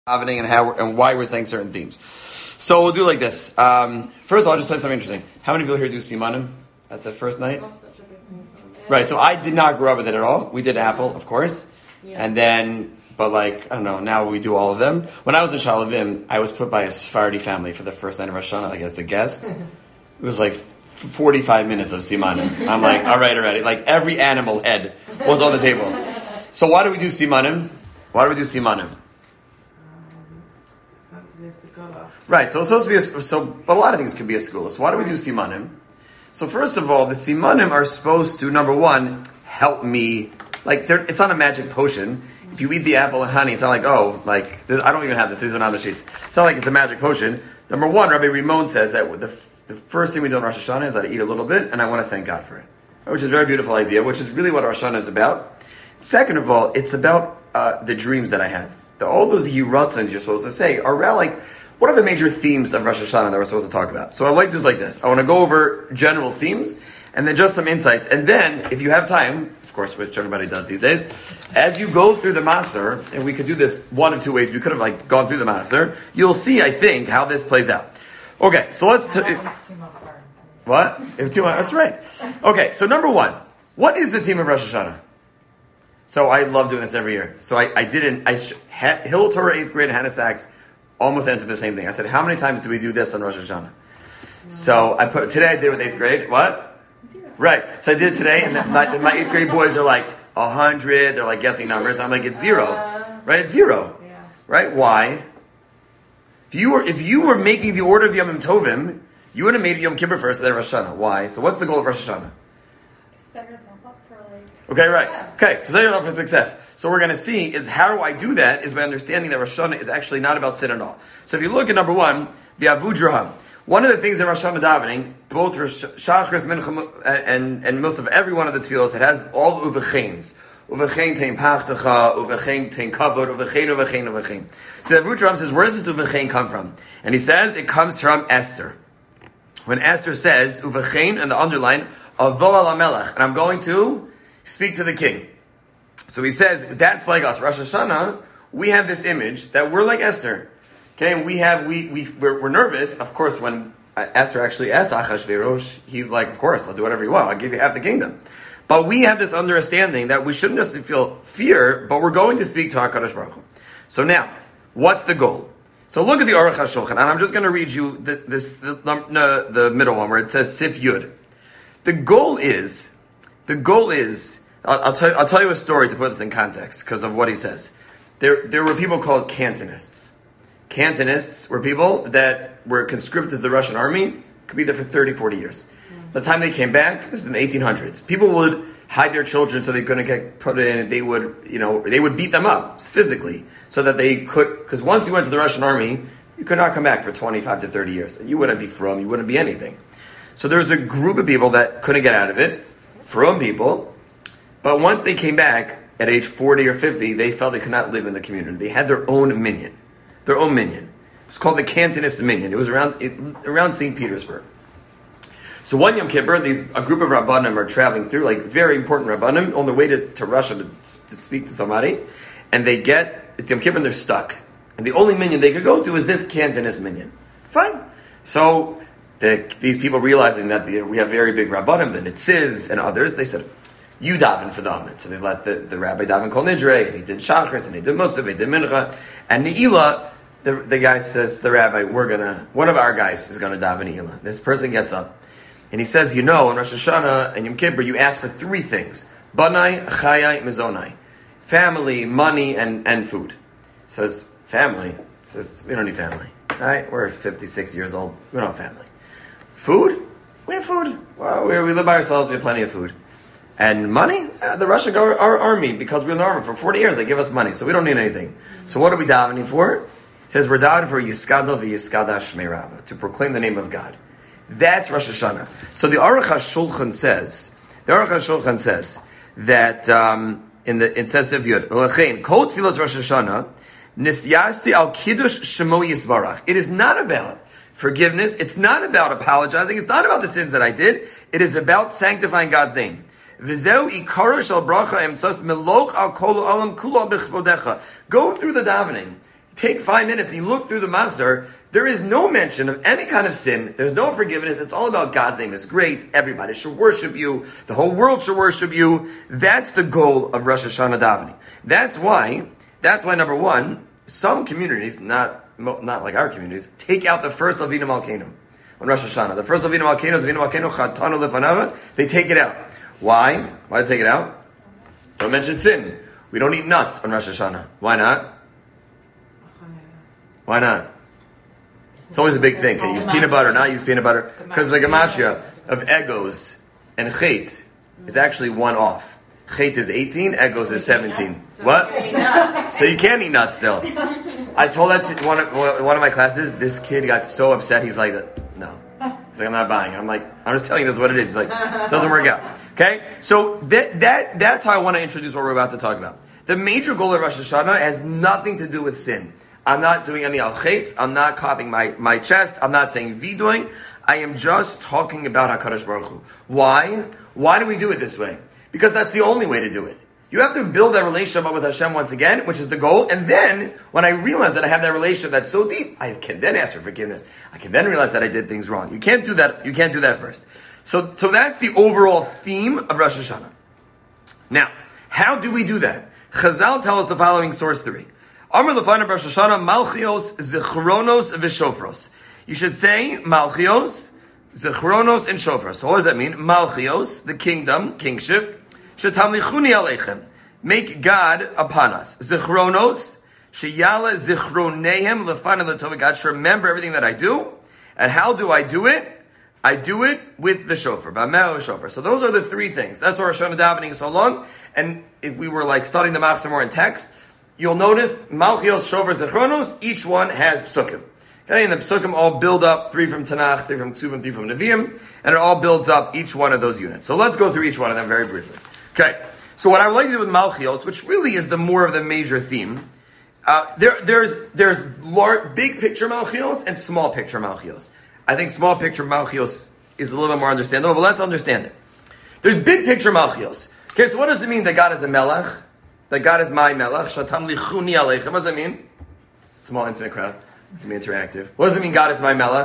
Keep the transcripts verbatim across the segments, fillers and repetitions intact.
davening and how and why we're saying certain themes. So we'll do like this. Um, first of all, I'll just say something interesting. How many people here do simanim at the first night? Right. So I did not grow up with it at all. We did Apple, of course, yeah. and then, but like I don't know. Now we do all of them. When I was in Shalavim, I was put by a Sephardi family for the first night of Rosh Hashanah, like as a guest. It was like forty-five minutes of simanim. I'm like, all right, already. Like every animal head was on the table. So why do we do simanim? Why do we do simanim? Right, so it's supposed to be a, so, but a lot of things could be a school. So why do we do simanim? So first of all, the simanim are supposed to, number one, help me, like, it's not a magic potion. If you eat the apple and honey, it's not like, oh, like, this, I don't even have this, these are not on the sheets. It's not like it's a magic potion. Number one, Rabbi Rimon says that the, the first thing we do on Rosh Hashanah is that I eat a little bit, and I want to thank God for it. Which is a very beautiful idea, which is really what Rosh Hashanah is about. Second of all, it's about uh, the dreams that I have. The, all those yiratzons you're supposed to say are around, like, what are the major themes of Rosh Hashanah that we're supposed to talk about? So I like to do is like this. I want to go over general themes and then just some insights. And then, if you have time, of course, which everybody does these days, as you go through the Machzor, and we could do this one of two ways, we could have like gone through the Machzor, you'll see, I think, how this plays out. Okay, so let's... T- what? If too much, that's right. Okay, so number one, what is the theme of Rosh Hashanah? So I love doing this every year. So I, I didn't... I sh- ha- Hill Torah eighth grade and Hannah Sachs almost answered the same thing. I said, how many times do we do this on Rosh Hashanah? Mm. So I put today I did it with eighth grade. What? Zero. Right. So I did it today, and my, my eighth grade boys are like a hundred. They're like guessing numbers. I'm like, it's zero. Uh, right? It's zero. Yeah. Right? Why? If you were if you were making the order of the Yom Tovim, you would have made Yom Kippur first, and then Rosh Hashanah. Why? So what's the goal of Rosh Hashanah? Set yourself up for like. Okay, right. Yes. Okay, so set yourself up for success. So what we're going to see is how do I do that is by understanding that Rosh Hashanah is actually not about sin at all. So if you look at number one, the Avudraham, one of the things in Rosh Hashanah davening, both Shachris, Mincha, and, and most of every one of the tefillos, it has all uvechains. Uvechain tein pachtecha, uvechain tein kavod, uvechain, uvechain, uvechain. So the Avudraham says, where does this uvechain come from? And he says it comes from Esther. When Esther says, uvechain, and the underline, avo ala melech, and I'm going to speak to the king. So he says, that's like us. Rosh Hashanah, we have this image that we're like Esther. Okay, and we have, we, we, we're, we're nervous, of course, when Esther actually asks Achashverosh, he's like, of course, I'll do whatever you want, I'll give you half the kingdom. But we have this understanding that we shouldn't just feel fear, but we're going to speak to HaKadosh Baruch Hu. So now, what's the goal? So look at the Aruch HaShulchan, and I'm just going to read you the, this, the, the, the middle one where it says Sif Yud. The goal is, the goal is, I'll, I'll tell you, I'll tell you a story to put this in context because of what he says. There, there were people called Cantonists. Cantonists were people that were conscripted to the Russian army, could be there for thirty, forty years. By the time they came back, this is in the eighteen hundreds, people would hide their children so they couldn't get put in, they would, you know, they would beat them up physically so that they could, because once you went to the Russian army, you could not come back for twenty-five to thirty years. And you wouldn't be from, you wouldn't be anything. So there's a group of people that couldn't get out of it, from people. But once they came back at age forty or fifty, they felt they could not live in the community. They had their own minyan. Their own minyan. It's called the Cantonist minyan. It was around it, around Saint Petersburg. So one Yom Kippur, these, a group of Rabbanim are traveling through, like very important Rabbanim, on their way to, to Russia to, to speak to somebody. And they get, it's Yom Kippur and they're stuck. And the only minyan they could go to is this Cantonist minyan. Fine. So the, these people realizing that the, we have very big Rabbanim, the Nitziv and others, they said, you daven for the Amid. So they let the, the rabbi daven Kol Nidre, and he did Shachris, and he did Musaf, he did Mincha. And Ne'ilah, the, the guy says to the rabbi, we're gonna, one of our guys is gonna daven Ne'ilah. This person gets up, and he says, you know, in Rosh Hashanah and Yom Kippur, you ask for three things. Banai, Chayai, Mizonai. Family, money, and, and food. He says, family? He says, we don't need family. Right? We're fifty-six years old. We don't have family. Food? We have food. Well, we, we live by ourselves, we have plenty of food. And money? Uh, the Russian our, our army, because we're in the army for forty years, they give us money, so we don't need anything. So what are we davening for? It says we're davening for Yiskadal v'Yiskada Shmei Rabbah, to proclaim the name of God. That's Rosh Hashanah. So the Aruch HaShulchan says, the Aruch HaShulchan says that um, in the it says Sev Yud, L'chein Kol Tfilas Rosh Hashanah Nisyasti Al Kiddush Shemo Yisbarach. It is not about forgiveness. It's not about apologizing. It's not about the sins that I did. It is about sanctifying God's name. Go through the davening. take five minutes and you look through the Machzor, there is no mention of any kind of sin. There's no forgiveness. It's all about God's name is great. Everybody should worship you. The whole world should worship you. That's the goal of Rosh Hashanah davening. That's why, that's why number one, some communities, not, not like our communities, take out the first Avinu Malkeinu on Rosh Hashanah. The first Avinu Malkeinu is Avinu Malkeinu Chatanu Lefanava. They take it out. Why? Why do they take it out? Don't mention sin. We don't eat nuts on Rosh Hashanah. Why not? Why not? It's always a big thing. Can you use peanut butter, not use peanut butter? Because the gematria of egos and chet is actually one off. Chet is eighteen, egos is seventeen. What? So you can't eat nuts still. I told that to one of, one of my classes. This kid got so upset. He's like, no. He's like, I'm not buying it. I'm like, I'm just telling you this is what it is. He's like, it doesn't work out. Okay? So that, that that's how I want to introduce what we're about to talk about. The major goal of Rosh Hashanah has nothing to do with sin. I'm not doing any al-chetz. I'm not clapping my, my chest. I'm not saying vidoing. I am just talking about HaKadosh Baruch Hu. Why? Why do we do it this way? Because that's the only way to do it. You have to build that relationship with Hashem once again, which is the goal. And then, when I realize that I have that relationship that's so deep, I can then ask for forgiveness. I can then realize that I did things wrong. You can't do that. You can't do that first. So, so that's the overall theme of Rosh Hashanah. Now, how do we do that? Chazal tell us the following, source three. Amar Lefana Rosh Hashanah, Malchios, Zichronos, Vishofros. You should say Malchios, Zichronos, and Shofros. So what does that mean? Malchios, the kingdom, kingship. Shetamlichuni Aleichem. Make God upon us. Zichronos, Sheyala Zichronehem, Lefana Latova. God should remember everything that I do. And how do I do it? I do it with the shofar, b'amel shofar. So those are the three things. That's why Rosh Hashanah davening is so long. And if we were like studying the Machzor more in text, you'll notice Malchios, Shofar, Zichronos, each one has psukim. Okay, and the psukim all build up, three from Tanakh, three from Ksubim, three from Nevi'im, and it all builds up each one of those units. So let's go through each one of them very briefly. Okay, so what I would like to do with Malchios, which really is the more of the major theme, uh, there, there's there's large, big picture Malchios and small picture Malchios. I think small picture Malchios is a little bit more understandable, but let's understand it. There's big picture Malchios. Okay, so what does it mean that God is a Melech? That God is my Melech? Shatam lichuni aleichem. What does that mean? Small, intimate crowd. It can be interactive. What does it mean God is my Melech?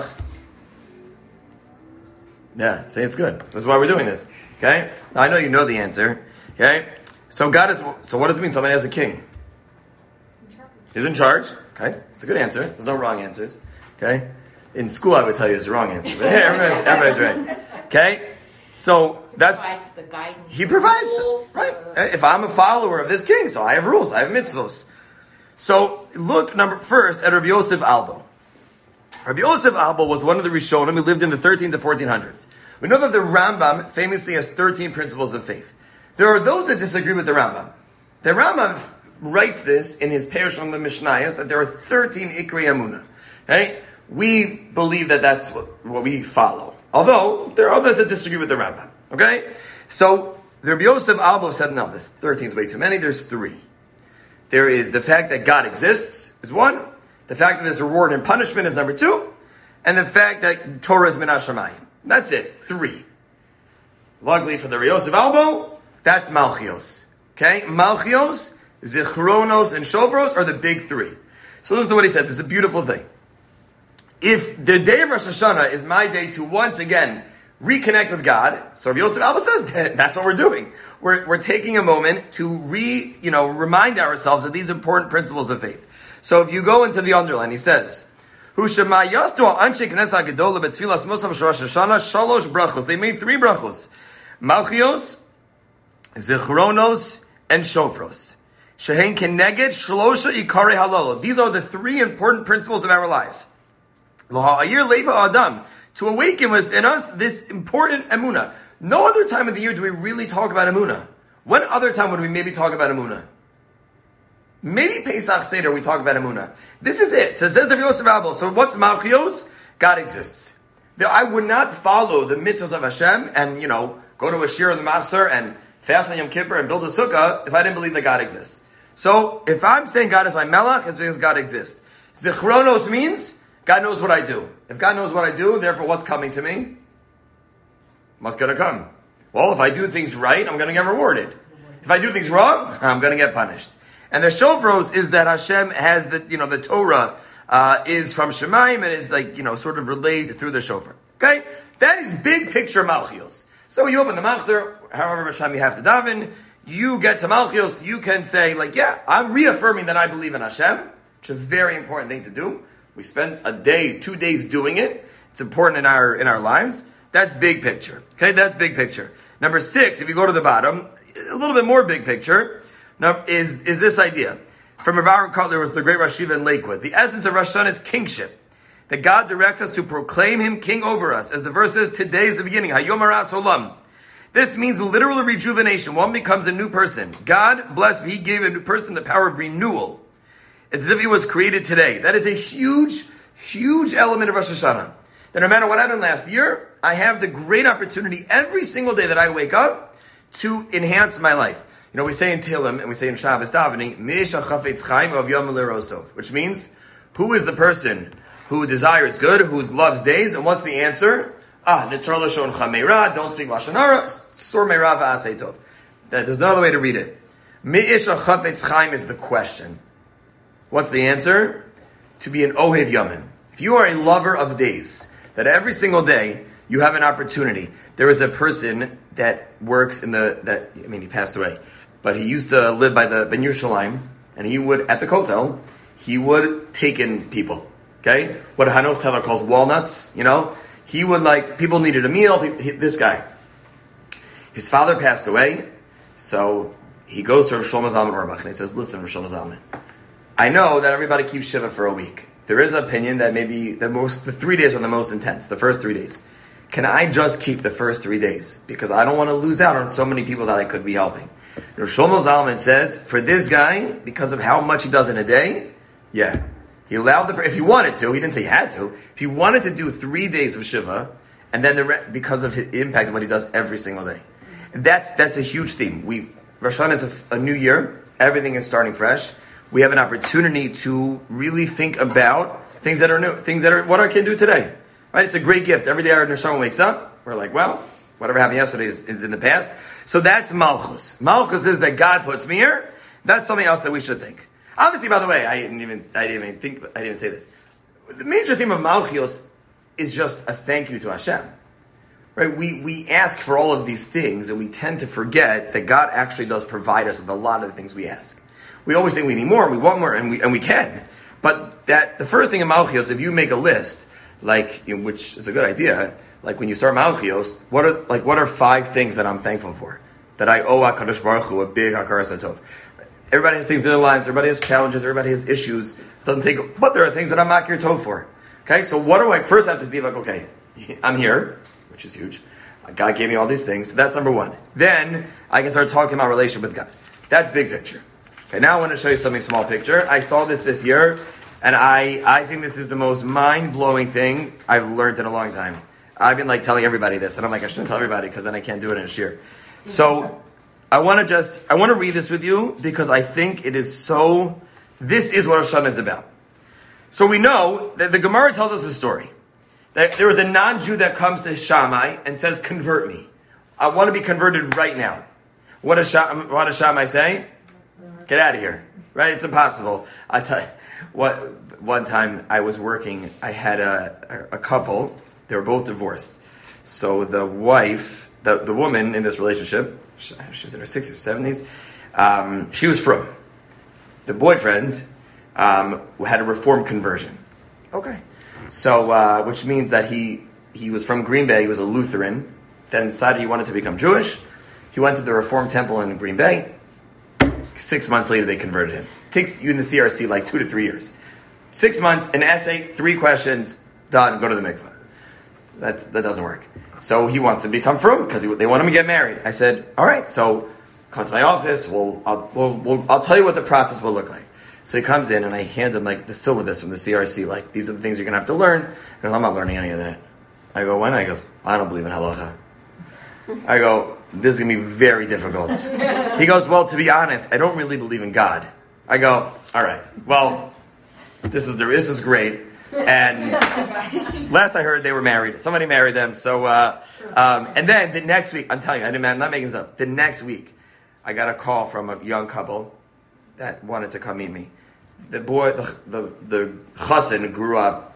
Yeah, say it's good. This is why we're doing this. Okay? Now, I know you know the answer. Okay? So God is, so what does it mean somebody has a king? He's in charge. Okay? It's a good answer. There's no wrong answers. Okay? In school, I would tell you it's the wrong answer. But hey, everybody's, everybody's right. Okay? So that's... He provides the guidance. He provides, rules, right? If I'm a follower of this king, so I have rules, I have mitzvos. So look, number first, at Rabbi Yosef Albo. Rabbi Yosef Albo was one of the Rishonim who lived in the thirteen to fourteen hundreds. We know that the Rambam famously has thirteen principles of faith. There are those that disagree with the Rambam. The Rambam writes this in his Perush on the Mishnayos that there are thirteen Ikrei Emunah. Okay? We believe that that's what, what we follow. Although, there are others that disagree with the Rambam. Okay? So, the Rabbi Yosef Albo said, no, this thirteen is way too many, there's three. There is the fact that God exists, is one. The fact that there's reward and punishment is number two. And the fact that Torah is min hashamayim. That's it. Three. Luckily for the Rabbi Yosef Albo, that's Malchios. Okay? Malchios, Zichronos, and Shofros are the big three. So this is what he says. It's a beautiful thing. If the day of Rosh Hashanah is my day to once again reconnect with God, so Rabbi Yosef Albo says that, that's what we're doing. We're, we're taking a moment to re, you know, remind ourselves of these important principles of faith. So if you go into the underline, he says, Hu shema yastu anshe knesset gedola betfilas mosav Rosh Hashanah shalosh brachos. They made three brachos: Malchios, Zichronos, and Shofros. Shehen keneged shlosha ikare halal. These are the three important principles of our lives. To awaken within us this important emunah. No other time of the year do we really talk about emunah. When other time would we maybe talk about emunah? Maybe Pesach Seder we talk about emunah. This is it. So it says of Yosef Albo. So what's Malchios? God exists. I would not follow the mitzvahs of Hashem and, you know, go to a shir in the Machzor and fast on Yom Kippur and build a sukkah if I didn't believe that God exists. So if I'm saying God is my Melech, it's because God exists. Zichronos means God knows what I do. If God knows what I do, therefore what's coming to me? What's going to come? Well, if I do things right, I'm going to get rewarded. If I do things wrong, I'm going to get punished. And the shofros is that Hashem has the, you know, the Torah uh, is from Shemaim and is like, you know, sort of relayed through the shofar. Okay? That is big picture Malchios. So you open the Machzor, however much time you have to daven, you get to Malchios, you can say, like, yeah, I'm reaffirming that I believe in Hashem, which is a very important thing to do. We spend a day, two days doing it. It's important in our in our lives. That's big picture. Okay, that's big picture. Number six, if you go to the bottom, a little bit more big picture, now, is, is this idea. From Rav Aaron Kotler was the great Rosh Yeshiva in Lakewood. The essence of Rosh Hashanah is kingship. That God directs us to proclaim Him king over us. As the verse says, today is the beginning. Hayom Haras Olam. This means literal rejuvenation. One becomes a new person. God, bless me, He gave a new person the power of renewal. It's as if he was created today. That is a huge, huge element of Rosh Hashanah. That no matter what happened last year, I have the great opportunity every single day that I wake up to enhance my life. You know, we say in Tehillim and we say in Shabbos davening, Meisha Chafetz Chaim of Yom L'Rostov, which means, who is the person who desires good, who loves days, and what's the answer? Ah, Nitzar Lashon Chameira, don't speak Lashon Hara, Sor Meira V'asei Tov. There's no other way to read it. Meisha Chafetz Chaim is the question. What's the answer? To be an Ohev Yamin. If you are a lover of days, that every single day you have an opportunity. There is a person that works in the, that, I mean, he passed away, but he used to live by the Ben Yerushalayim, and he would, at the Kotel, he would take in people, okay? What Hanoch Teller calls walnuts, you know? He would like, people needed a meal, people, he, this guy. His father passed away, so he goes to Rav Shlomo Zalman Auerbach, and he says, listen, Rav Shlomo Zalman, I know that everybody keeps Shiva for a week. There is an opinion that maybe the most, the three days are the most intense, the first three days. Can I just keep the first three days? Because I don't want to lose out on so many people that I could be helping. Rav Shlomo Zalman says, for this guy, because of how much he does in a day, yeah. He allowed the, if he wanted to, he didn't say he had to, if he wanted to do three days of Shiva, and then the re- because of his impact of what he does every single day. And that's, that's a huge theme. We, Rosh Hashanah is a, a new year. Everything is starting fresh. We have an opportunity to really think about things that are new, things that are what I can do today. Right? It's a great gift. Every day our neshama wakes up, we're like, well, whatever happened yesterday is, is in the past. So that's Malchus. Malchus is that God puts me here. That's something else that we should think. Obviously, by the way, I didn't even I didn't even think I didn't even say this. The major theme of Malchios is just a thank you to Hashem. Right? We we ask for all of these things, and we tend to forget that God actually does provide us with a lot of the things we ask. We always think we need more, we want more, and we and we can. But that the first thing in Malchios, if you make a list, like you know, which is a good idea, like when you start Malchios, what are like what are five things that I'm thankful for? That I owe HaKadosh Baruch Hu a big hakaras hatov. Everybody has things in their lives, everybody has challenges, everybody has issues. It doesn't take, but there are things that I'm makir tov for. Okay, so what do I first have to be like? Okay, I'm here, which is huge. God gave me all these things. So that's number one. Then I can start talking about relationship with God. That's big picture. Okay, now I want to show you something small picture. I saw this this year, and I, I think this is the most mind-blowing thing I've learned in a long time. I've been like telling everybody this, and I'm like, I shouldn't tell everybody because then I can't do it in a shir. So I want to just, I want to read this with you because I think it is so, this is what Rosh Hashanah is about. So we know that the Gemara tells us a story. That there was a non-Jew that comes to Shammai and says, convert me. I want to be converted right now. What does, Sham, what does Shammai say? Get out of here. Right? It's impossible. I tell you, what, one time I was working, I had a, a, a couple, they were both divorced. So the wife, the, the woman in this relationship, she, she was in her sixties or seventies, um, she was frum. The boyfriend um, had a reformed conversion. Okay. So, uh, which means that he, he was from Green Bay, he was a Lutheran, then decided he wanted to become Jewish. He went to the Reformed Temple in Green Bay. Six months later, they converted him. It takes you in the C R C like two to three years. Six months, an essay, three questions, done, go to the mikveh. That, that doesn't work. So he wants to become frum because they want him to get married. I said, all right, so come to my office, we'll, I'll, we'll, we'll, I'll tell you what the process will look like. So he comes in and I hand him like the syllabus from the C R C, like these are the things you're going to have to learn. He goes, I'm not learning any of that. I go, when? He goes, I don't believe in halacha. I go, this is going to be very difficult. He goes, well, to be honest, I don't really believe in God. I go, all right, well, this is this is great. And last I heard, they were married. Somebody married them. So, uh, um, and then the next week, I'm telling you, I didn't, I'm not making this up. The next week, I got a call from a young couple. that wanted to come meet me. The boy, the the, the chassan grew up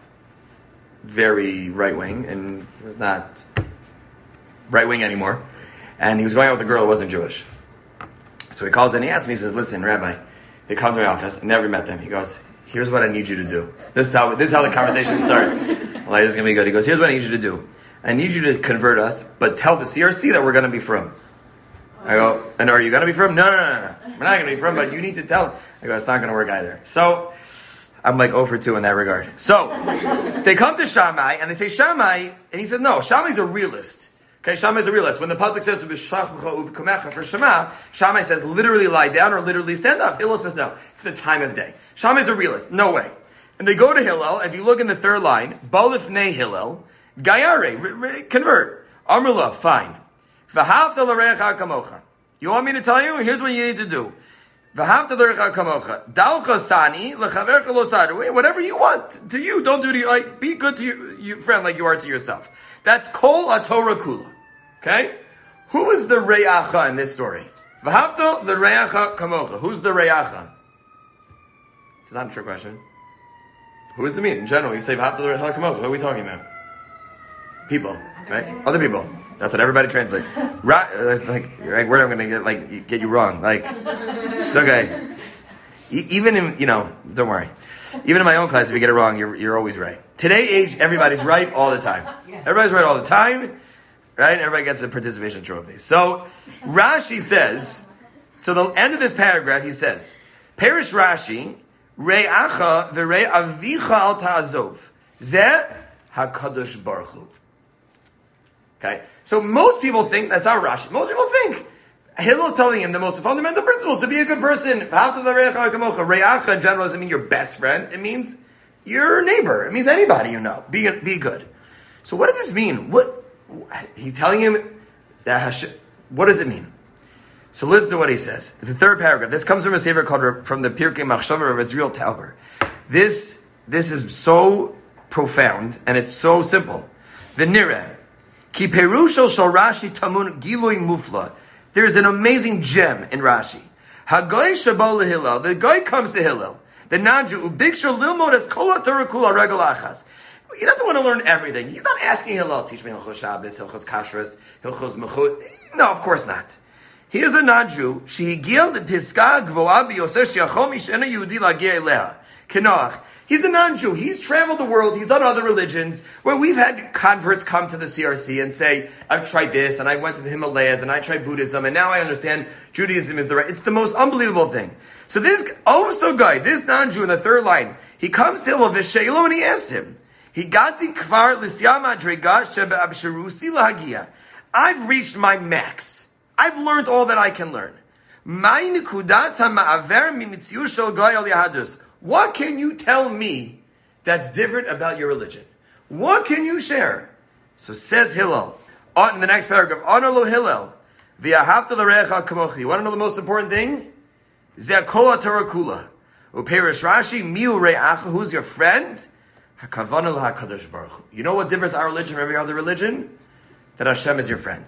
very right wing and was not right wing anymore, and he was going out with a girl who wasn't Jewish. So he calls in, he asks me, he says, "Listen, Rabbi," they come to my office. I never met them. He goes, "Here's what I need you to do." This is how this is how the conversation starts. I'm like, this is gonna be good. He goes, "Here's what I need you to do. I need you to convert us, but tell the C R C that we're gonna be from." I go, "And are you gonna be from?" "No, no, no, no. We're not gonna be from, but you need to tell them." I go, "It's not gonna work either." So I'm like zero for two in that regard. So they come to Shammai and they say, "Shammai," and he says, "No, Shammai's a realist." Okay, Shammai is a realist. When the pasuk says for Shema, Shammai says literally lie down or literally stand up. Hillel says no. It's the time of day. Shammai is a realist. No way. And they go to Hillel. If you look in the third line, Balifnei Hillel, Gayare, convert. Amrullah, fine. V'havta l'recha kamocha. You want me to tell you? Here's what you need to do. V'havta l'recha kamocha. Dalcha sani l'chavercha lo sadu. Whatever you want to you, don't do to you. Like, be good to your, your friend like you are to yourself. That's kol haTorah kula. Okay? Who is the re'acha in this story? V'havta l'recha kamocha. Who's the re'acha? It's not a trick question. Who is the mean? In general, you say v'havta l'recha kamocha. Who are we talking about? People, right? Other people. That's what everybody translates. Right? It's like, right, where I'm going to get like get you wrong. Like, it's okay. E- even in, you know, don't worry. Even in my own class, if you get it wrong, you're you're always right. Today age, everybody's right all the time. Everybody's right all the time, right? Everybody gets a participation trophy. So Rashi says, so the end of this paragraph, he says, Perish Rashi, Re'acha v'rei avicha al ta'azov. Zeh HaKadosh Baruch Hu. Okay? So most people think, that's our Rashi, most people think, Hillel is telling him the most fundamental principles to be a good person. Re'acha in general doesn't mean your best friend. It means your neighbor. It means anybody you know. Be be good. So what does this mean? What he's telling him that Hashem, what does it mean? So listen to what he says. The third paragraph. This comes from a sefer called from the Pirkei Machshava of Israel Tauber. This this is so profound and it's so simple. The Nireh. Ki perusho shel Rashi tamun gilui mufla. There's an amazing gem in Rashi. Hagoy shabo leHillel. The guy comes to Hillel. The Nanju ubiksha lilmod es kol haTorah kula regel achas. He doesn't want to learn everything. He's not asking Hillel, teach me Hilchos Shabbos, Hilchos Kashrus, Hilchos Mechut. No, of course not. Here's a Nanju. Shehigil the piska gvoa biyoseh sheachol mishena Yehudi lagia eleha. Kenoach. He's a non-Jew. He's traveled the world. He's done other religions where we've had converts come to the C R C and say, I've tried this and I went to the Himalayas and I tried Buddhism and now I understand Judaism is the right. It's the most unbelievable thing. So this also guy, this non-Jew in the third line, he comes to Hillel v'sheilo and he asks him, Higati kvar l'siyam madrega shebe'absherusi lahagia. I've reached my max. I've learned all that I can learn. Mai nekudas ha'ma'aver mimitzius shel goy al yahadus. What can you tell me that's different about your religion? What can you share? So says Hillel, on, in the next paragraph, Honor lo Hillel, v'ahavta l'recha kamochi. You want to know the most important thing? Zeh kol haTorah kula. Uperish Rashi, miu re'acha, who's your friend? Hakavana l'HaKadosh Baruch Hu. You know what differs our religion from every other religion? That Hashem is your friend.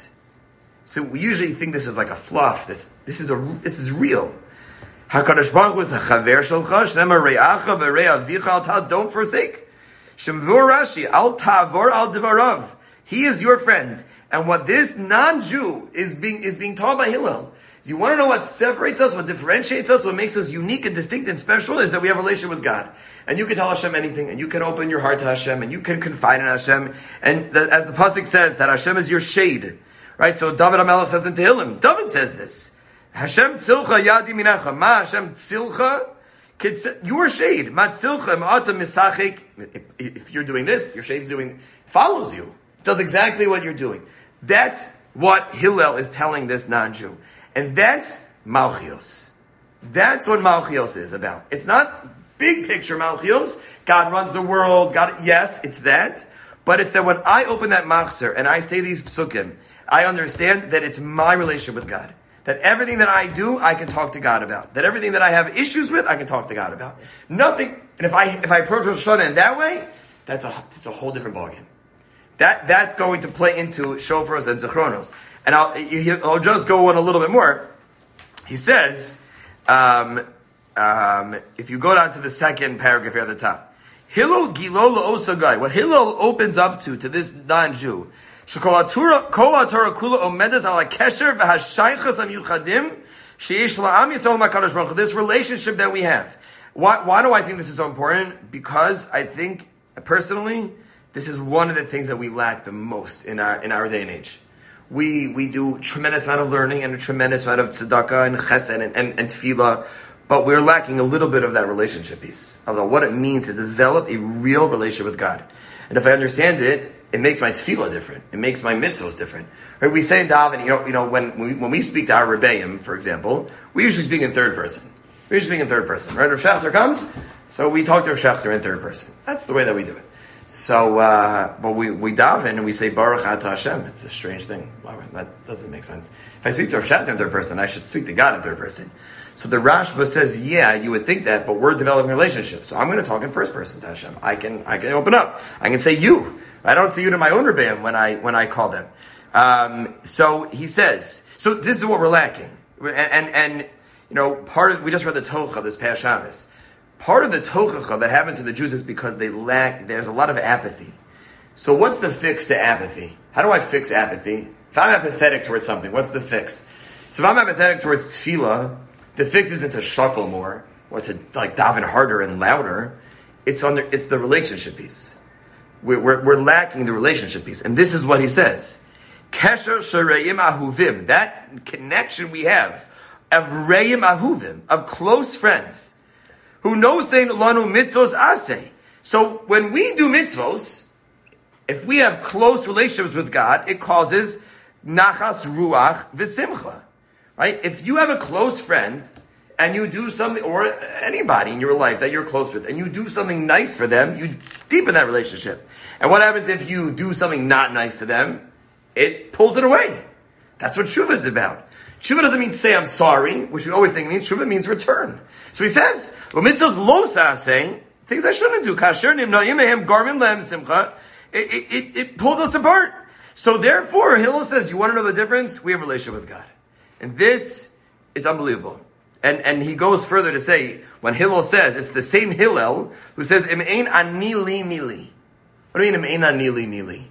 So we usually think this is like a fluff. This, this is a, this is real. HaKadosh Baruch Hu is a chaver shelcha, shnema re'acha v'rei avicha al ta, don't forsake. Shemvur Rashi, al ta'avor al divarav. He is your friend. And what this non-Jew is being, is being taught by Hillel, is you want to know what separates us, what differentiates us, what makes us unique and distinct and special, is that we have a relationship with God. And you can tell Hashem anything, and you can open your heart to Hashem, and you can confide in Hashem. And the, as the pasuk says, that Hashem is your shade. Right? So David HaMelech says in Tehillim, David says this. Hashem tzilcha yadi minacha. Ma Hashem tzilcha, your shade. Ma tzilcha ma'ata misachik. If you're doing this, your shade's doing, follows you. Does exactly what you're doing. That's what Hillel is telling this non-Jew. And that's Malchios. That's what Malchios is about. It's not big picture Malchios. God runs the world. God, yes, it's that. But it's that when I open that machzer and I say these psukim, I understand that it's my relationship with God. That everything that I do, I can talk to God about. That everything that I have issues with, I can talk to God about. Nothing, and if I if I approach Rosh Hashanah in that way, that's a that's a whole different ballgame. That that's going to play into shofros and zechronos. And I'll I'll just go on a little bit more. He says, um, um, if you go down to the second paragraph here at the top, Hillel Gilol Osagai, what Hillel opens up to, to this non-Jew, Shekol HaTorah Kula Omedes Ala Kesher V'Hashaychas HaMiyuchadim Sheish La'am Yisrael HaKadosh Baruch Hu, this relationship that we have. Why, why do I think this is so important? Because I think, personally, this is one of the things that we lack the most in our in our day and age. We we do tremendous amount of learning and a tremendous amount of tzedakah and chesed and, and, and tefillah, but we're lacking a little bit of that relationship piece, of the, what it means to develop a real relationship with God. And if I understand it, it makes my tefillah different. It makes my mitzvahs different. Right? We say in davening, you know, you know, when we, when we speak to our rebbeim, for example, we usually speak in third person. We usually speak in third person. Right? If Shachter comes, so we talk to Rav Shachter in third person. That's the way that we do it. So, uh, but we, we daven and we say Baruch Atah Hashem. It's a strange thing. Wow, that doesn't make sense. If I speak to Rav Shachter in third person, I should speak to God in third person. So the Rashba says, yeah, you would think that, but we're developing a relationship. So I'm going to talk in first person to Hashem. I can, I can open up. I can say you. I don't say you to my own rebbeim when I, when I call them. Um, so he says, so this is what we're lacking. And, and, and you know, part of, we just read the Tocha this past Shabbos. Part of the Tochacha that happens to the Jews is because they lack, there's a lot of apathy. So what's the fix to apathy? How do I fix apathy? If I'm apathetic towards something, what's the fix? So if I'm apathetic towards tefillah, the fix isn't to shuckle more or to like daven harder and louder. It's on the, it's the relationship piece. We're, we're, we're lacking the relationship piece. And this is what he says. Kesher shereim ahuvim. That connection we have of reim ahuvim, of close friends, who knows saying lanu mitzvos aseh. So when we do mitzvos, if we have close relationships with God, it causes nachas ruach v'simcha. Right? If you have a close friend and you do something, or anybody in your life that you're close with, and you do something nice for them, you deepen that relationship. And what happens if you do something not nice to them? It pulls it away. That's what tshuva is about. Tshuva doesn't mean say I'm sorry, which we always think means. Tshuva means return. So he says, "Mitzvos lo saying things I shouldn't do. Kasher nimnaim mehem garmim lehem simcha." It it it pulls us apart. So therefore, Hillel says, "You want to know the difference? We have a relationship with God." And this is unbelievable. And and he goes further to say, when Hillel says, it's the same Hillel who says, Im ein ani li mili. What do you mean, Im ein ani li mili?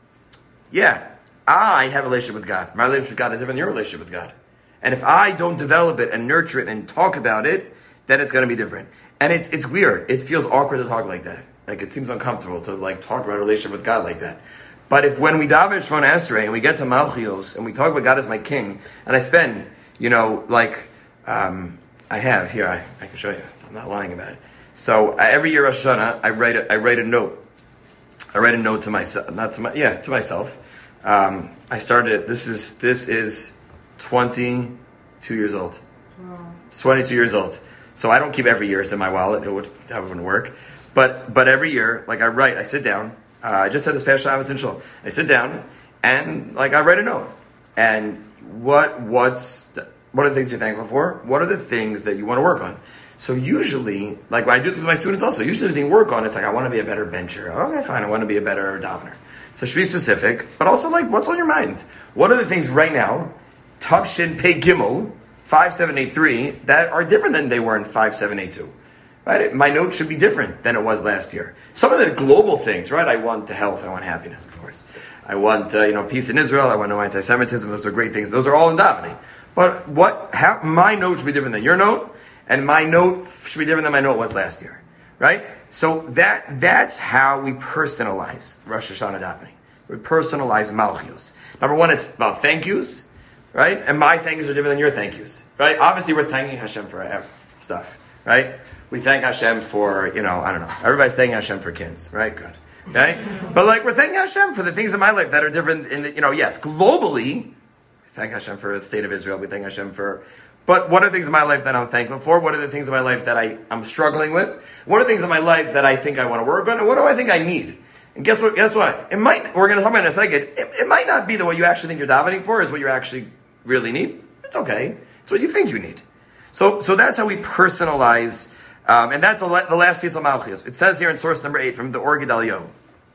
Yeah, I have a relationship with God. My relationship with God is different than your relationship with God. And if I don't develop it and nurture it and talk about it, then it's going to be different. And it, it's weird. It feels awkward to talk like that. Like it seems uncomfortable to like talk about a relationship with God like that. But if when we daven Shemona Esrei and we get to Malchios and we talk about God as my king, and I spend, you know, like, um, I have here, I, I can show you, so I'm not lying about it. So uh, every year Rosh Hashanah, I write a, I write a note. I write a note to myself, not to my, yeah, to myself. Um, I started, this is, this is twenty-two years old. Wow. It's twenty-two years old. So I don't keep every year, it's in my wallet, it would, that wouldn't work. But, but every year, like I write, I sit down, Uh, I just said this past Shabbos in Shul. I sit down and like I write a note. And what what's the, what are the things you're thankful for? What are the things that you want to work on? So usually, like when I do this with my students also, usually the thing work on, it's like I want to be a better bencher. Okay, fine. I want to be a better davener. So it should be specific, but also like what's on your mind? What are the things right now, Tav Shin Pei Gimel, five seven eight three, that are different than they were in five seven eight two? Right? My note should be different than it was last year. Some of the global things, right? I want health, I want happiness, of course. I want, uh, you know, peace in Israel, I want no anti-Semitism, those are great things. Those are all in davening. But what, how, my note should be different than your note, and my note should be different than my note was last year. Right? So that, that's how we personalize Rosh Hashanah davening. We personalize Malchios. Number one, it's about thank yous, right? And my thank yous are different than your thank yous, right? Obviously we're thanking Hashem for stuff, right? We thank Hashem for, you know, I don't know. Everybody's thanking Hashem for kids, right? Good. Okay? But like, we're thanking Hashem for the things in my life that are different in the, you know, yes, globally, we thank Hashem for the state of Israel. We thank Hashem for, but what are things in my life that I'm thankful for? What are the things in my life that I, I'm struggling with? What are things in my life that I think I want to work on? And what do I think I need? And guess what? Guess what? It might, we're going to talk about it in a second. It, it might not be the what you actually think you're davening for is what you actually really need. It's okay. It's what you think you need. So, so that's how we personalize. Um, and that's the last piece of Malchios. It says here in source number eight from the Or Gedaliyahu.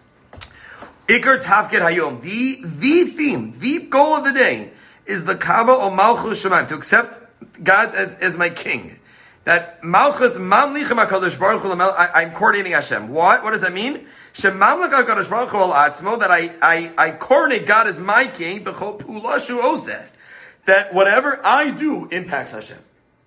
Iker Tafkid Hayom. The, the theme, the goal of the day is the Kaaba o Malchus Shemaim, to accept God as, as my king. that Malchus Mamlichem HaKadosh Baruch Hu, I- I'm coordinating Hashem. What? What does that mean? Shemamlich HaKadosh Baruch Hu al Atzmo, that I, I, I coordinate God as my king, B'chol Pulashu Oseh. That whatever I do impacts Hashem.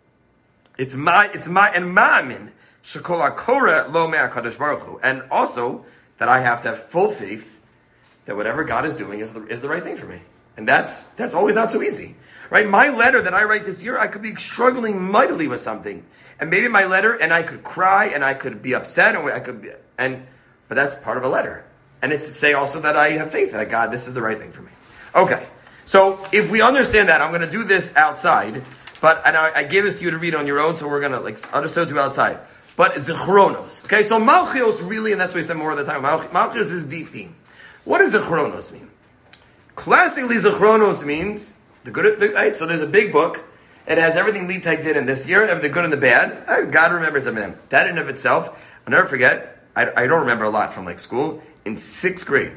It's my, it's my, and Ma'amin, Shekol HaKoreh Lo Mea HaKadosh Baruch Hu. And also, that I have to have full faith that whatever God is doing is the, is the right thing for me. And that's, that's always not so easy. Right? My letter that I write this year, I could be struggling mightily with something. And maybe my letter, and I could cry, and I could be upset, and I could be, and, but that's part of a letter. And it's to say also that I have faith that God, this is the right thing for me. Okay. So, if we understand that, I'm going to do this outside, but, and I, I gave this to you to read on your own, so we're going to, like, understand to outside. But Zichronos. Okay, so Malchios really, and that's what we said more of the time, Malchios is the theme. What does Zichronos mean? Classically, Zichronos means the good, the, right? So there's a big book. It has everything Leitag did in this year, everything good and the bad. God remembers everything. That in and of itself, I'll never forget. I, I don't remember a lot from like school. In sixth grade,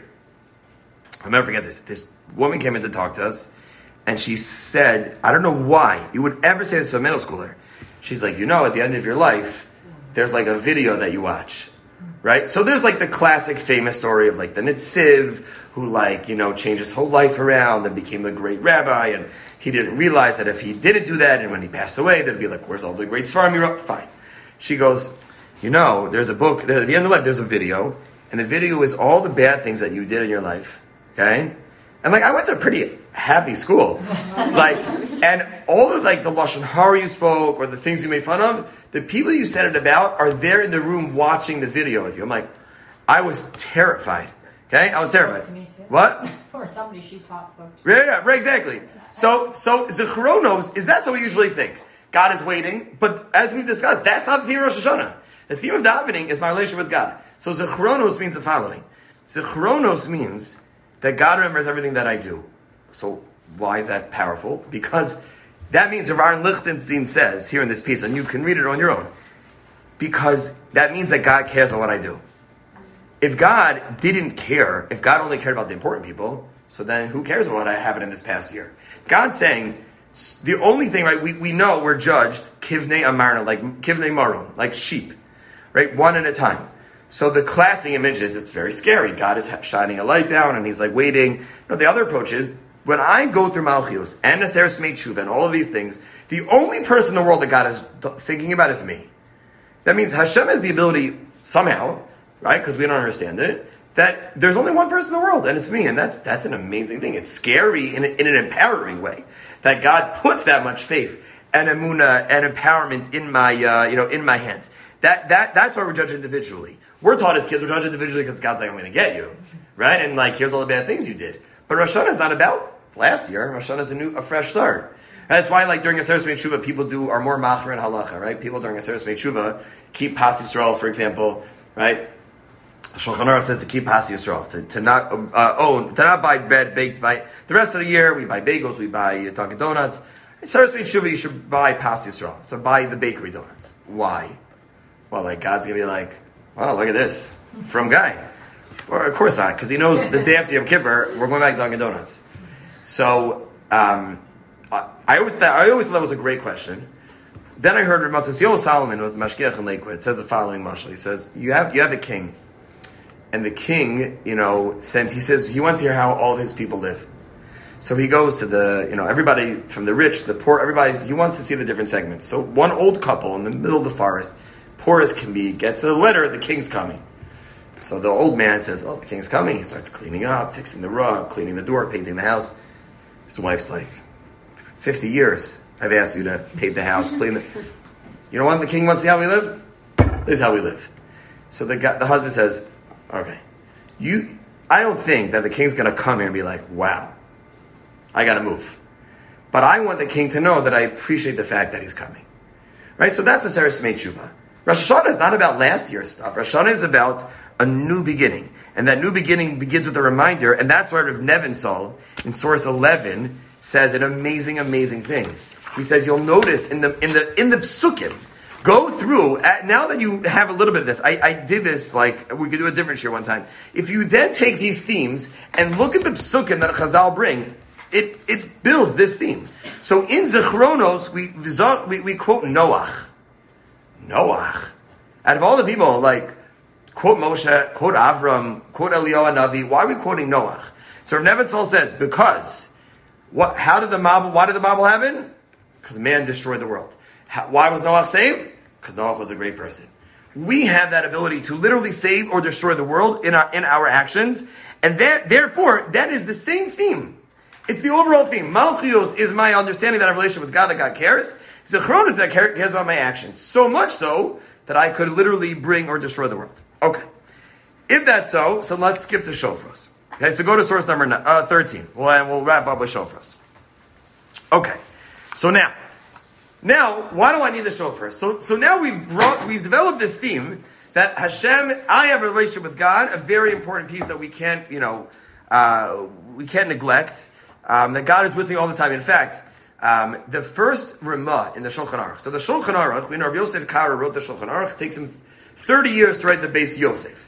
I'll never forget this. This woman came in to talk to us, and she said, I don't know why you would ever say this to a middle schooler. She's like, you know, at the end of your life, there's like a video that you watch. Right? So there's like the classic famous story of like the Nitziv who like, you know, changed his whole life around and became the great rabbi, and he didn't realize that if he didn't do that and when he passed away, they'd be like, where's all the great Sfarim you wrote? Fine. She goes, you know, there's a book, at the end of life, there's a video, and the video is all the bad things that you did in your life. Okay? And like, I went to a pretty happy school. Like, and all of like the Lashon Hara you spoke or the things you made fun of, the people you said it about are there in the room watching the video with you. I'm like, I was terrified. Okay? I was terrified. To me too. What? Or somebody she taught spoke to. Yeah, yeah, right, exactly. So, so Zichronos is that's what we usually think. God is waiting, but as we've discussed, that's not the theme of Rosh Hashanah. The theme of davening is my relationship with God. So Zichronos means the following. Zichronos means that God remembers everything that I do. So why is that powerful? Because that means, Rav Aaron Lichtenstein says here in this piece, and you can read it on your own, because that means that God cares about what I do. If God didn't care, if God only cared about the important people, so then who cares about what happened in this past year? God's saying, the only thing, right, we, we know we're judged, kivnei amarna, like kivnei maron, like sheep, right, one at a time. So the classic image is, it's very scary. God is shining a light down, and he's like waiting. No, the other approach is, when I go through Malchios, and Naseres Meit Tshuva, and all of these things, the only person in the world that God is th- thinking about is me. That means Hashem has the ability, somehow, right, because we don't understand it, that there's only one person in the world, and it's me, and that's that's an amazing thing. It's scary in, a, in an empowering way, that God puts that much faith and emunah and empowerment in my, uh, you know, in my hands. That that that's why we're judged individually. We're taught as kids, we're judged individually because God's like, I'm going to get you, right? And like, here's all the bad things you did. But Rosh Hashanah is not about last year. Rosh Hashanah is a new, a fresh start. And that's why, like during Aseres Meit Tshuva, people do are more machmer and halacha, right? People during Aseres Meit Tshuva keep Pas Yisrael, for example, right? Shulchan Aruch says to keep Pas Yisrael, to, to not uh, own, to not buy bread baked by the rest of the year. We buy bagels, we buy Dunkin' Donuts. Aseres Meit Tshuva, you should buy Pas Yisrael, so buy the bakery donuts. Why? Well, like God's gonna be like, wow, look at this from guy. Well, of course not, because he knows the day after Yom Kippur we're going back to Dunkin' Donuts. So um, I, I always thought I always thought that was a great question. Then I heard Rav Matisyahu Solomon, who was the Mashgiach in Lakewood, says the following mashal. He says, you have you have a king, and the king, you know, sends. He says he wants to hear how all of his people live. So he goes to the, you know, everybody from the rich to the poor. Everybody's he wants to see the different segments. So one old couple in the middle of the forest, poor as can be, gets the letter. The king's coming. So the old man says, oh, the king's coming. He starts cleaning up, fixing the rug, cleaning the door, painting the house. His wife's like, fifty years I've asked you to paint the house, clean the... You know what? The king wants to see how we live? This is how we live. So the guy, the husband says, okay, you. I don't think that the king's going to come here and be like, wow, I got to move. But I want the king to know that I appreciate the fact that he's coming. Right? So that's Aseres Meit Tshuva. Rosh Hashanah is not about last year's stuff. Rosh Hashanah is about a new beginning. And that new beginning begins with a reminder, and that's why Rav Nevinsol, in source eleven, says an amazing, amazing thing. He says, you'll notice in the in the in the psukim, go through, at, now that you have a little bit of this, I, I did this, like, we could do a different share one time. If you then take these themes and look at the psukim that Chazal bring, it, it builds this theme. So in Zichronos, we, we, we quote Noach. Noach. Out of all the people, like, quote Moshe, quote Avram, quote Eliyahu Navi, why are we quoting Noach? So Rav Nevitzal says, because, what? How did the Mabul, why did the Mabul happen? Because man destroyed the world. How, why was Noach saved? Because Noach was a great person. We have that ability to literally save or destroy the world in our, in our actions, and that, therefore, that is the same theme. It's the overall theme. Malchios is my understanding that I have a relationship with God, that God cares. Zichron is that cares about my actions. So much so that I could literally bring or destroy the world. Okay. If that's so, so let's skip to shofros. Okay, so go to source number uh, thirteen. We'll, and we'll wrap up with shofros. Okay. So now, now, why do I need the shofar? So, so now we've brought, we've developed this theme that Hashem, I have a relationship with God, a very important piece that we can't, you know, uh, we can't neglect. Um, that God is with me all the time. In fact, um, the first Ramah in the Shulchan Aruch. So the Shulchan Aruch, we know Rabbi Yosef Kara wrote the Shulchan Aruch. It takes him thirty years to write the Beis Yosef.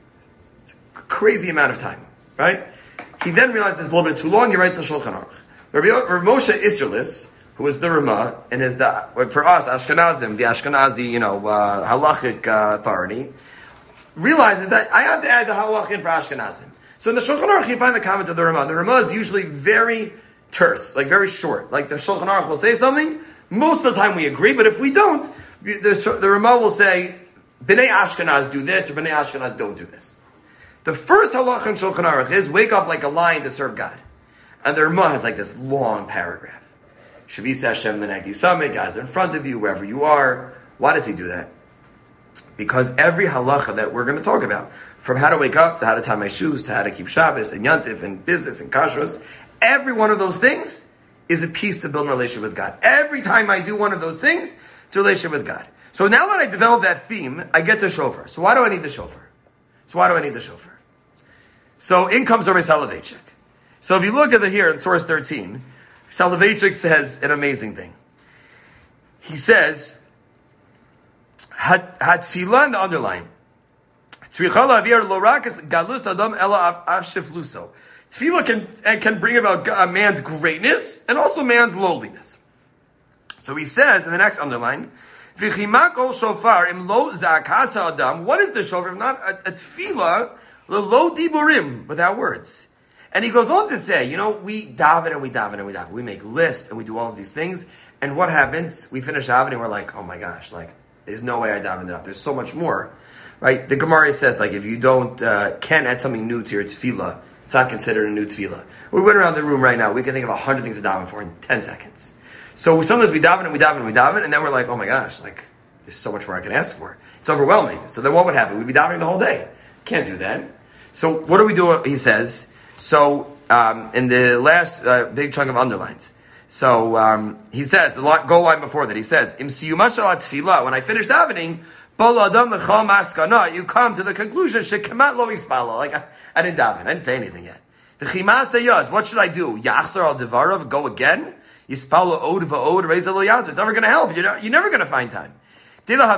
It's a crazy amount of time, right? He then realized it's a little bit too long. He writes the Shulchan Aruch. Rabbi, Rabbi Moshe Isserlis, who is the Ramah, and is the, for us, Ashkenazim, the Ashkenazi, you know, uh, halachic uh, authority, realizes that I have to add the halach in for Ashkenazim. So in the Shulchan Aruch, you find the comment of the Ramah. The Ramah is usually very terse, like very short. Like the Shulchan Aruch will say something, most of the time we agree, but if we don't, the, the Ramah will say, B'nai Ashkenaz do this, or B'nai Ashkenaz don't do this. The first halach in Shulchan Aruch is, wake up like a lion to serve God. And the Ramah has like this long paragraph. Shavis Hashem the Nagdi Summit, God's in front of you, wherever you are. Why does he do that? Because every halacha that we're going to talk about, from how to wake up, to how to tie my shoes, to how to keep Shabbos, and Yantif, and business, and kashrus, every one of those things is a piece to build a relationship with God. Every time I do one of those things, it's a relationship with God. So now that I develop that theme, I get to shofar. So why do I need the shofar? So why do I need the shofar? So in comes Rabbi Soloveitchik. So if you look at the here in source thirteen, Soloveitchik says an amazing thing. He says, Hatfilah in the underline. Tefillah can, can bring about a man's greatness and also man's lowliness. So he says in the next underline, what is the shofar? If not a, a tefillah, lo diburim, without words. And he goes on to say, you know, we daven and we daven and we daven. We make lists and we do all of these things. And what happens? We finish davening and we're like, oh my gosh, like, there's no way I davened enough. There's so much more. Right? The Gemara says, like, if you don't, uh, can add something new to your tefillah, it's not considered a new tefillah. We went around the room right now. We can think of a hundred things to daven for in ten seconds. So sometimes we daven and we daven and we daven, and then we're like, oh my gosh, like, there's so much more I can ask for. It's overwhelming. So then what would happen? We'd be davening the whole day. Can't do that. So what do we do? He says, so, um, in the last uh, big chunk of underlines. So, um, he says, the goal line before that, he says, Im siyumasha tefillah, when I finish davening, you come to the conclusion, shekamat lo ispala. Like, I, I didn't daven. I didn't say anything yet. What should I do? Yachzar al devarav, go again? Yispala od va'od, reza lo yazar. It's never going to help. You're, not, you're never going to find time. So in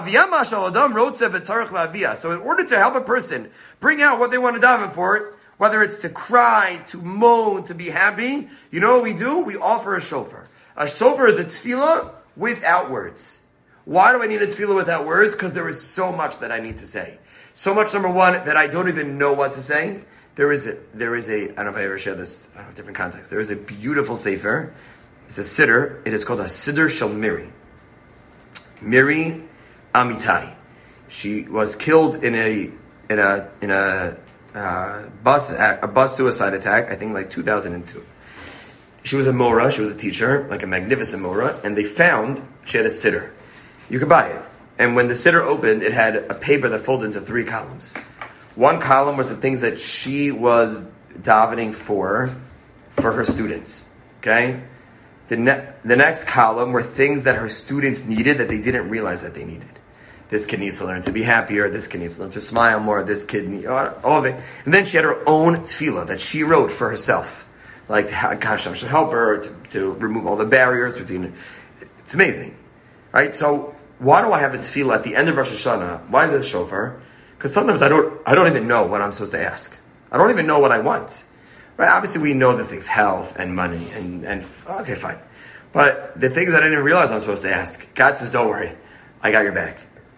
order to help a person bring out what they want to daven for, whether it's to cry, to moan, to be happy, you know what we do? We offer a shofar. A shofar is a tefillah without words. Why do I need a tefillah without words? Because there is so much that I need to say. So much, number one, that I don't even know what to say. There is a, there is a, I don't know if I ever shared this, I don't know, different context. There is a beautiful sefer. It's a siddur. It is called a siddur shel Miri. Miri Amitai. She was killed in a, in a, in a, uh, bus, a bus suicide attack, I think like two thousand two. She was a Mora, she was a teacher, like a magnificent Mora, and they found she had a siddur. You could buy it. And when the siddur opened, it had a paper that folded into three columns. One column was the things that she was davening for, for her students. Okay? The, ne- the next column were things that her students needed that they didn't realize that they needed. This kid needs to learn to be happier. This kid needs to learn to smile more. This kid needs, all of it. And then she had her own tefillah that she wrote for herself. Like, gosh, I should help her to, to remove all the barriers between. It's amazing. Right? So, why do I have a tefillah at the end of Rosh Hashanah? Why is it a shofar? Because sometimes I don't, I don't even know what I'm supposed to ask. I don't even know what I want. Right? Obviously, we know the things, health and money, and, and okay, fine. But the things that I didn't realize I'm supposed to ask, God says, don't worry, I got your back.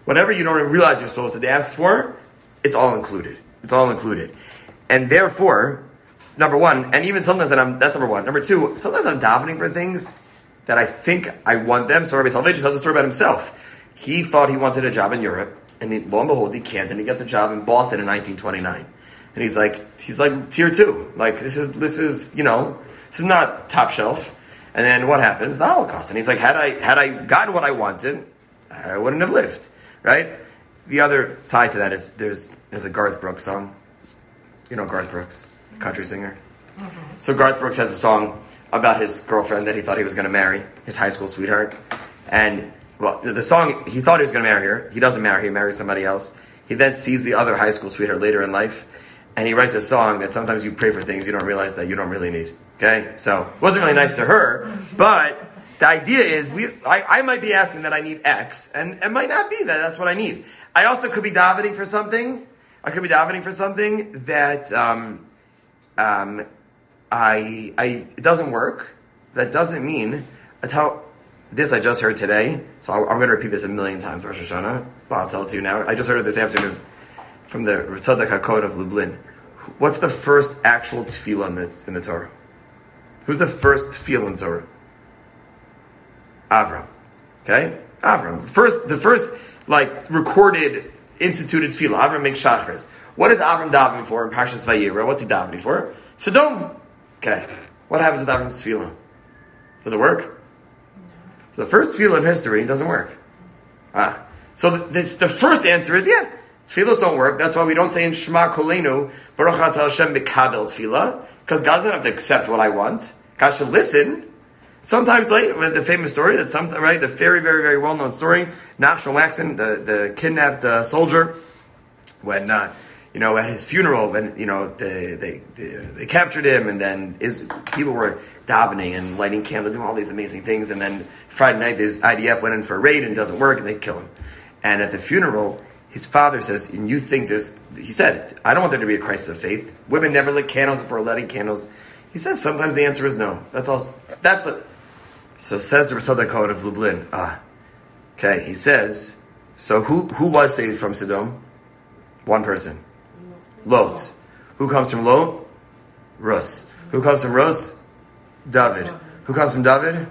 whatever you don't even realize you're supposed to ask for, it's all included. It's all included. And therefore, number one, and even sometimes that I'm, that's number one. Number two, sometimes I'm davening for things that I think I want them. So Rabbi Salvage tells a story about himself. He thought he wanted a job in Europe, and he, lo and behold, he can't, and he gets a job in Boston in nineteen twenty-nine. And he's like, he's like tier two. Like, this is, this is, you know, this is not top shelf. And then what happens? The Holocaust. And he's like, had I, had I gotten what I wanted, I wouldn't have lived, right? The other side to that is there's there's a Garth Brooks song. You know Garth Brooks, country singer. Mm-hmm. So Garth Brooks has a song about his girlfriend that he thought he was going to marry, his high school sweetheart. And, well, the song, he thought he was going to marry her. He doesn't marry her, he marries somebody else. He then sees the other high school sweetheart later in life, and he writes a song that sometimes you pray for things you don't realize that you don't really need. Okay? So, it wasn't really nice to her, but the idea is, we I, I might be asking that I need X, and it might not be that that's what I need. I also could be davening for something, I could be davening for something that, um, um, I, I, it doesn't work. That doesn't mean, that's how, this I just heard today, so I, I'm going to repeat this a million times, Rosh Hashanah, but I'll tell it to you now. I just heard it this afternoon from the Tzadok HaKohen of Lublin. What's the first actual tefillah in the, in the Torah? Who's the first tefillah in the Torah? Avram. Okay? Avram. First, the first, like, recorded, instituted tefillah. Avram makes shachris. What is Avram davening for in Parshas Vayera? What's he davening for? Sodom. Okay. What happens with Avram's tefillah? Does it work? The first tefillah in history doesn't work. Ah. So the, this, the first answer is, yeah, tefillahs don't work. That's why we don't say in Shema Kolenu, Baruch Atah Hashem B'kabel tefillah, because God doesn't have to accept what I want. God should listen. Sometimes, like, the famous story, that some, right, the very, very, very well-known story, Nachshon Waxen, the, the kidnapped uh, soldier, when, uh, you know, at his funeral, when, you know, they, they, they, they captured him, and then his, people were davening and lighting candles, doing all these amazing things, and then Friday night, this I D F went in for a raid, and it doesn't work, and they kill him. And at the funeral, his father says, and you think there's, he said, I don't want there to be a crisis of faith. Women never lit candles before lighting candles. He says sometimes the answer is no. That's all, that's the, so says the Tzadok HaKohen of Lublin. Ah, okay, he says, so who, who was saved from Sodom? One person. Lot. Who comes from Lot? Rus. Who comes from Rus? David. Who comes from David?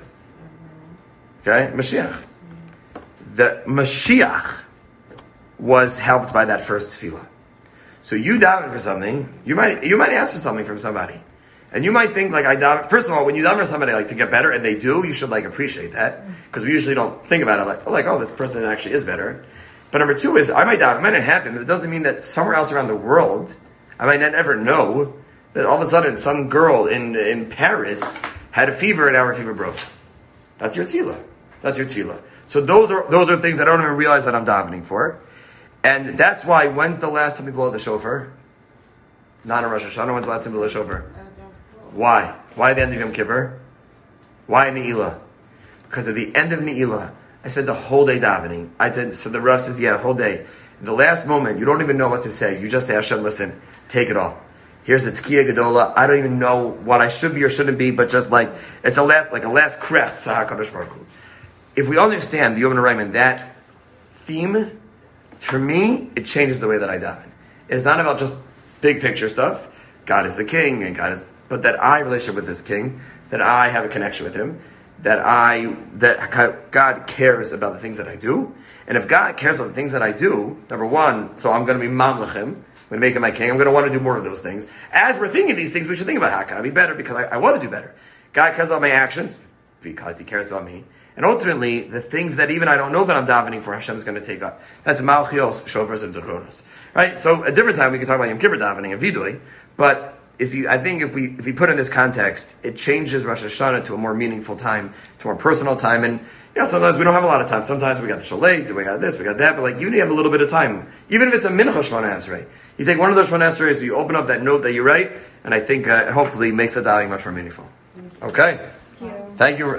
Okay, Mashiach. The Mashiach was helped by that first tefillah. So you daven for something, you might you might ask for something from somebody. And you might think, like, I daven, first of all, when you daven for somebody, like, to get better, and they do, you should, like, appreciate that. Because we usually don't think about it like, oh, like, oh, this person actually is better. But number two is, I might daven, it might not happen, but it doesn't mean that somewhere else around the world, I might not ever know that all of a sudden some girl in in Paris had a fever and now her fever broke. That's your tefillah. That's your tefillah. So those are those are things I don't even realize that I'm davening for. And that's why, when's the last time we blow the shofar? Not in Rosh Hashanah. When's the last time we blow the shofar? Why? Why the end of Yom Kippur? Why Ne'ilah? Because at the end of Ne'ilah, I spent the whole day davening. I said, so the Rav says, yeah, the whole day. In the last moment, you don't even know what to say. You just say, Hashem, listen, take it all. Here's a Tekiah Gedola. I don't even know what I should be or shouldn't be, but just like, it's a last, like a last krech to HaKadosh Baruch Hu. If we understand the Yom Raiman, that theme, for me, it changes the way that I daven. It's not about just big picture stuff. God is the king, and God is, but that I have a relationship with this king, that I have a connection with him, that I, that God cares about the things that I do. And if God cares about the things that I do, number one, so I'm going to be mamlechim, I'm going to make him my king, I'm going to want to do more of those things. As we're thinking these things, we should think about how can I be better, because I, I want to do better. God cares about my actions, because he cares about me. And ultimately, the things that even I don't know that I'm davening for, Hashem is going to take up. That's malchios, shofars, and zechronos. Right? So, a different time we can talk about Yom Kippur davening and vidui, but if you, I think if we if we put in this context, it changes Rosh Hashanah to a more meaningful time, to a more personal time. And you know, sometimes we don't have a lot of time. Sometimes we got the shalei, we got this, we got that. But like, even if you have a little bit of time, even if it's a mincha Shemona Esrei, you take one of those Shemona Esreis, you open up that note that you write, and I think uh, hopefully makes the davening much more meaningful. Okay. Thank you. Thank you.